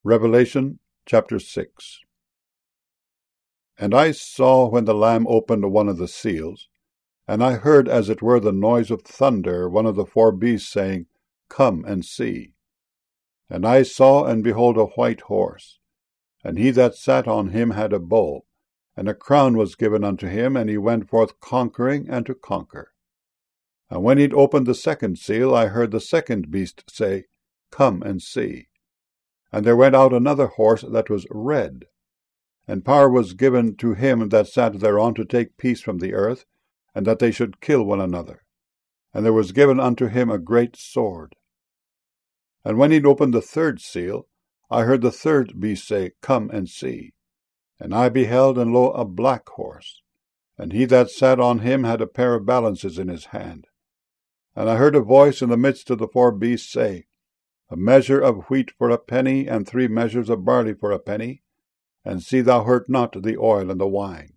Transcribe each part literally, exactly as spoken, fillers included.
Revelation chapter six. And I saw when the Lamb opened one of the seals, and I heard as it were the noise of thunder, one of the four beasts saying, Come and see. And I saw, and behold, a white horse, and he that sat on him had a bow, and a crown was given unto him, and he went forth conquering and to conquer. And when he'd opened the second seal, I heard the second beast say, Come and see. And there went out another horse that was red, and power was given to him that sat thereon to take peace from the earth, and that they should kill one another. And there was given unto him a great sword. And when he'd opened the third seal, I heard the third beast say, Come and see. And I beheld, and lo, a black horse, and he that sat on him had a pair of balances in his hand. And I heard a voice in the midst of the four beasts say, A measure of wheat for a penny, and three measures of barley for a penny, and see thou hurt not the oil and the wine.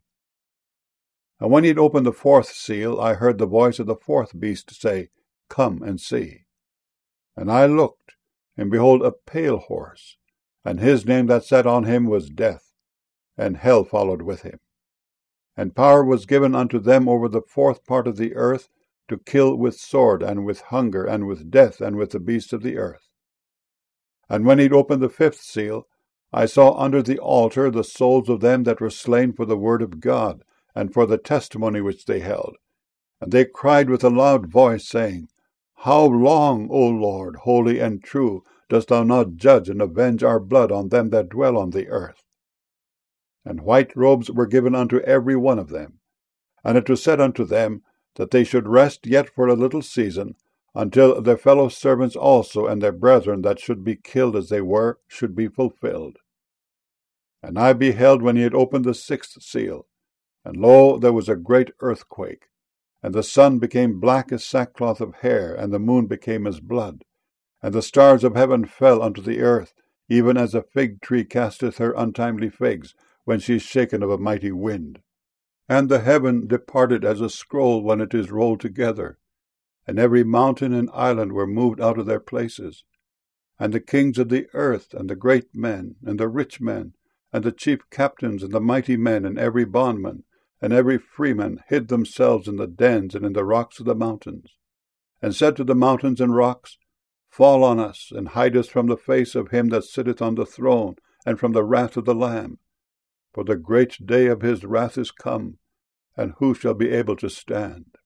And when he had opened the fourth seal, I heard the voice of the fourth beast say, Come and see. And I looked, and behold a pale horse, and his name that sat on him was Death, and hell followed with him. And power was given unto them over the fourth part of the earth, to kill with sword, and with hunger, and with death, and with the beasts of the earth. And when he'd opened the fifth seal, I saw under the altar the souls of them that were slain for the word of God, and for the testimony which they held. And they cried with a loud voice, saying, How long, O Lord, holy and true, dost thou not judge and avenge our blood on them that dwell on the earth? And white robes were given unto every one of them. And it was said unto them, that they should rest yet for a little season, until their fellow servants also and their brethren that should be killed as they were should be fulfilled. And I beheld when he had opened the sixth seal, and lo, there was a great earthquake, and the sun became black as sackcloth of hair, and the moon became as blood, and the stars of heaven fell unto the earth, even as a fig tree casteth her untimely figs, when she is shaken of a mighty wind. And the heaven departed as a scroll when it is rolled together, and every mountain and island were moved out of their places. And the kings of the earth, and the great men, and the rich men, and the chief captains, and the mighty men, and every bondman, and every freeman, hid themselves in the dens and in the rocks of the mountains, and said to the mountains and rocks, Fall on us, and hide us from the face of him that sitteth on the throne, and from the wrath of the Lamb. For the great day of his wrath is come, and who shall be able to stand?